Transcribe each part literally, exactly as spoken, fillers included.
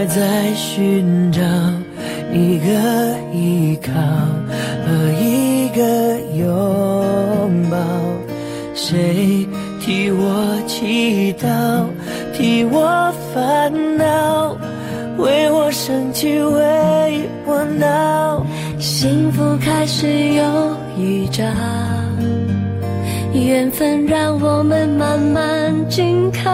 在寻找一个依靠和一个拥抱，谁替我祈祷，替我烦恼，为我生气，为我闹。 幸福开始有预兆，缘分让我们慢慢紧靠，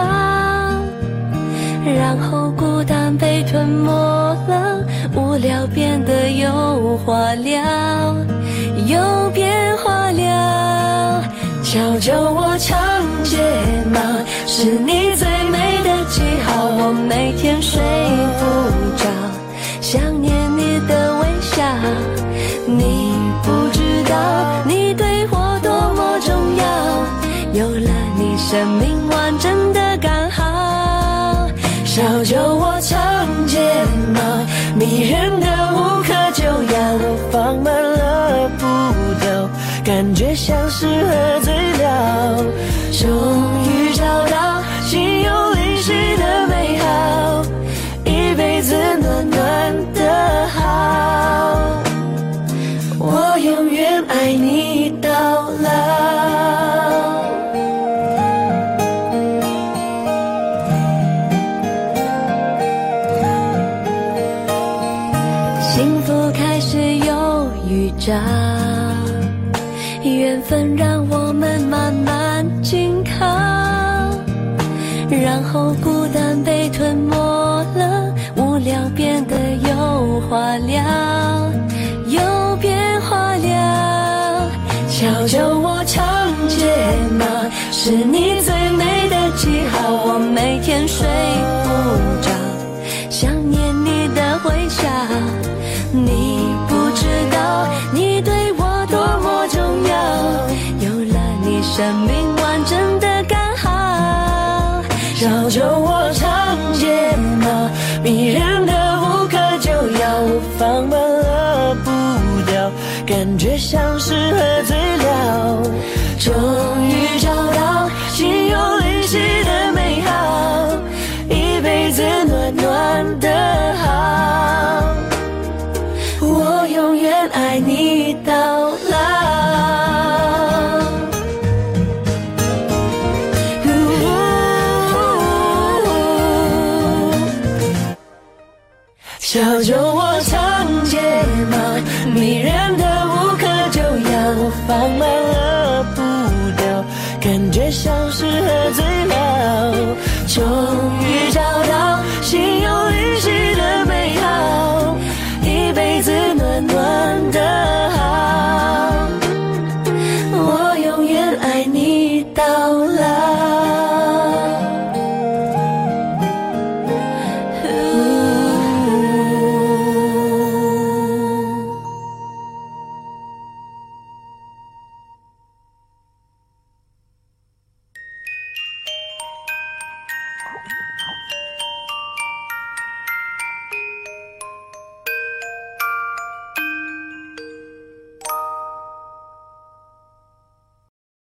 然后孤单被吞没了，无聊变得有话聊，有变化了。 悄悄我唱睫毛， 是你最美的记号，我每天睡不着，想念你的微笑。你不知道你对我多么重要，有了你生命完整的刚好。 小酒我长睫毛，迷人的无可救药，我放慢了步调，感觉像是喝醉了。终于找到心有灵犀的美好，一辈子暖暖的好，我永远爱你到老。 幸福开始有预兆，缘分让我们慢慢紧靠，然后孤单被吞没了，无聊变得有话聊，有变化了。 悄悄我长睫毛， 是你最美的记号，我每天睡不着，想念你的微笑。你不知道你对我多么重要，有了你生命完整的刚好。 小酒我长睫毛，迷人的无可救药，我放慢了步调，感觉像是喝醉了。终于找到心有灵犀的美好，一辈子暖暖的好，我永远爱你到老。小酒我长睫毛，迷人